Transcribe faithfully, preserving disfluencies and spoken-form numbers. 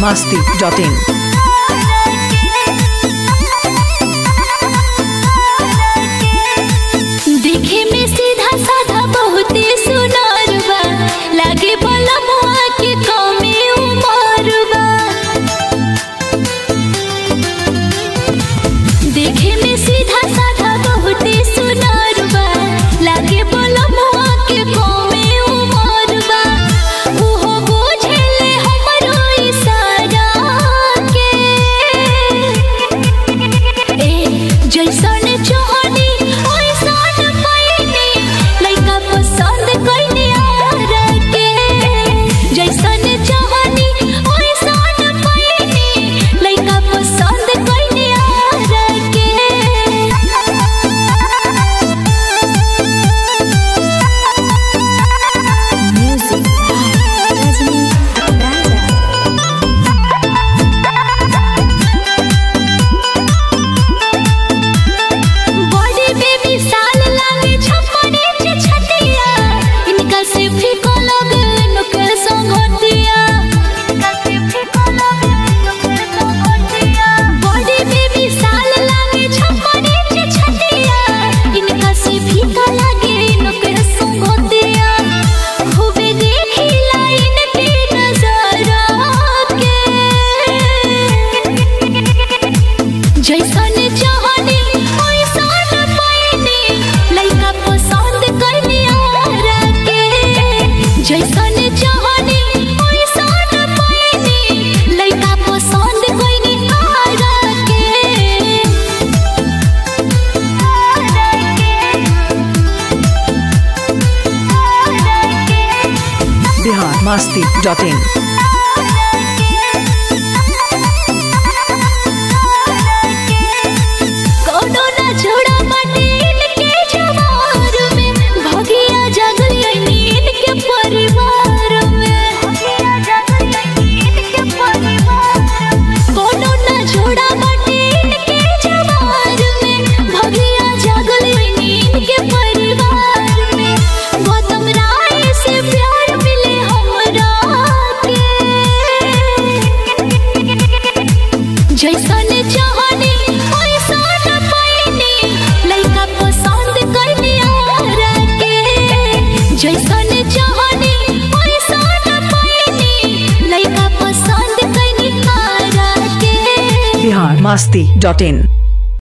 masti dot in. देखे में सीधा साधा बहुते सुनार बा, लागे भला मुआ के कमे उमर बा। देखे में सीधा साधा बहुते सुनार बा, लागे भला मुआ के कमे उमर बा। उहो बुझेले हमरो इशारा के, ए जैसन चाहनी masti dot in. masti dot in.